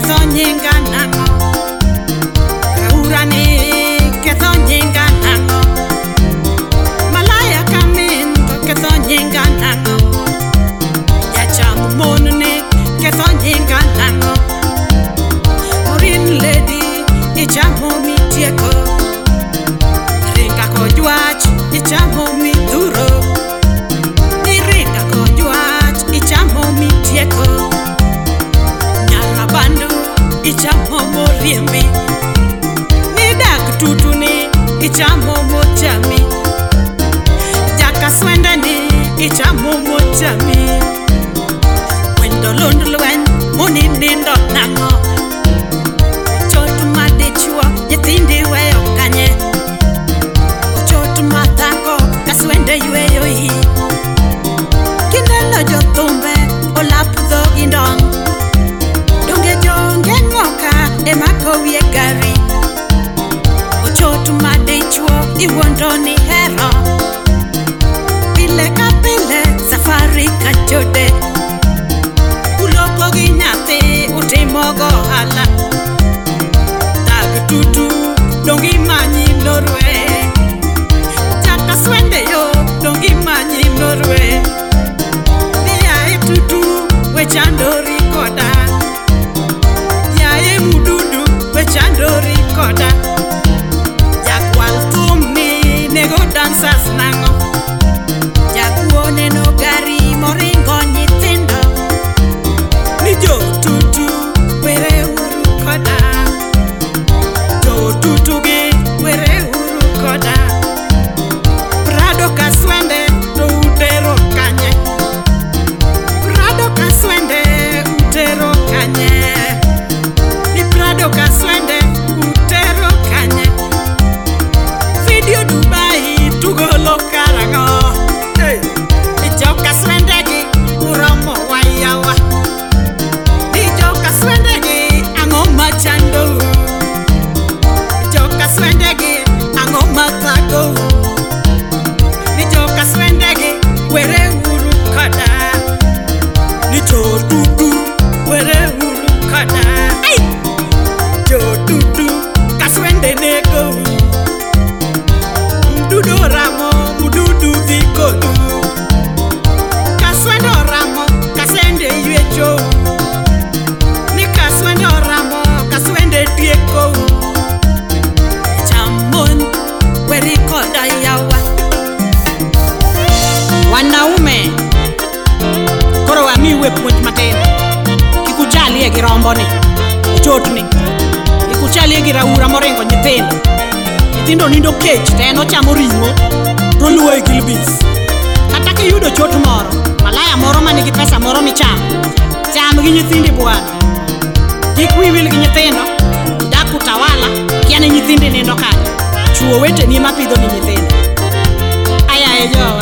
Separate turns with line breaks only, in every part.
ketho nyinga nang'o, Raurani ketho nyinga nang'o, Malaya Kamin ketho nyinga nang'o, Jacham mon ni ketho nyinga nang'o, Morin Lady ichamo mitieko, Ringa kojwach ichamo midhuro, Ringa kojwach ichamo mitieko, Nyarabandu ichamo moriembi, Nidak tutuni ichamo mochami, Jakaswende ni ichamo mochami, Wendo lund lweny moni nindo nang'o, Chotu madichwo nyithindi weyo kanye, Chotu madhako kaswende yweyo hi, Kineno jothumbe olap dhogi ndong', Donge jonge ng'oka emako wie gari, Chotu madichwo iwuondo ni hero, Pile ka pile safari ka chode, Uloko gi nyathi utimo go ohala, Dag tutu dongi manyi norwe, Jakaswende yo dongi manyi norwe, Niyae tutu wechandori koda, Yaye mududu wechandori koda, Jakwal thum ni nego dancers nang'o, Jakuo neno gari moringo nyithindo, Ni jo tutu were uru koda, Jo tutu gi were uru koda, Prado kaswende to utero kanye, Prado kaswende utero kanye, Ni Prado kaswende utero kanye, Video Dubai tugolo karang'o, Ni jo kaswende gi uromo wayawa, Ni jo kaswende gi ang'o machando, Ni jo kaswende gi ang'o mathago, Ni jo kaswende gi were uru koda, Ni jo tutu were uru koda, Jo tutu kaswende nego, Mdudu ramo mududu dhi kodu, Kaswende oramo kasende ywecho, Ni kaswende oramo kaswende tieko, Chamon weri koda yawa. Wanaume koro wamiwe puonj matin, Kikuchalie gi romboni, Ochotni, Kikuchalie gi Raura moringo nyithindo, Nyithindo nindo kech to en ochamo ring'o to luwo e Gilbis. Kata kiyudo chot moro, Malaya moro manigi pesa moro michamo, Cham gi nyithindi bwana, Kik wiyi wil gi nyithindo, Dak utawala kia ni nyithindi nindo kanye, Chuo weteni ema pidho ni nyithindo. Ayaye jowa,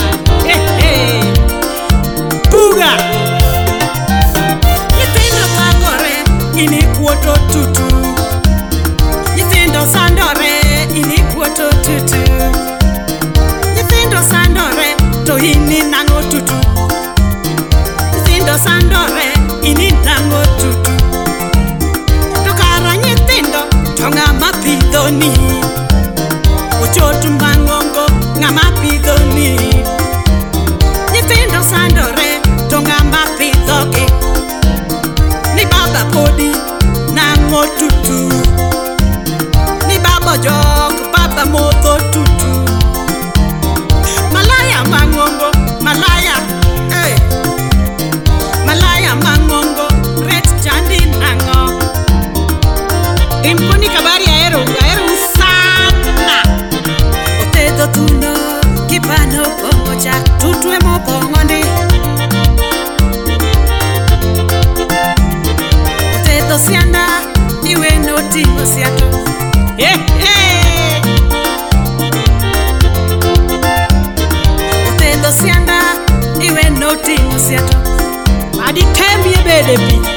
Puga! Nyithindo thagore ini kuoto tutu, Nyithindo sandore ini kuoto tutu, Nyithindo sandore to ini nang'o tutu, Nyithindo sandore ini nang'o tutu, To kara nyithindo to ng'ama pidhoni, Ochotu mang'ongo ng'ama pidhoni, Nyithindo sandore to ng'ama pidhogi, Ni baba podi nang'o tutu, Ni baba jok baba modho tutu, Malaya mang'ongo Malaya, Malaya mang'ongo ret chandi nang'o, Imponi kabari ahero sana, Otedho thuno kipano pongo chak, Tutu emo pongo ndi, Otedho sianda iwe noting'o siato, Otedho sianda iwe noting'o siato, Adi tembie bede pi.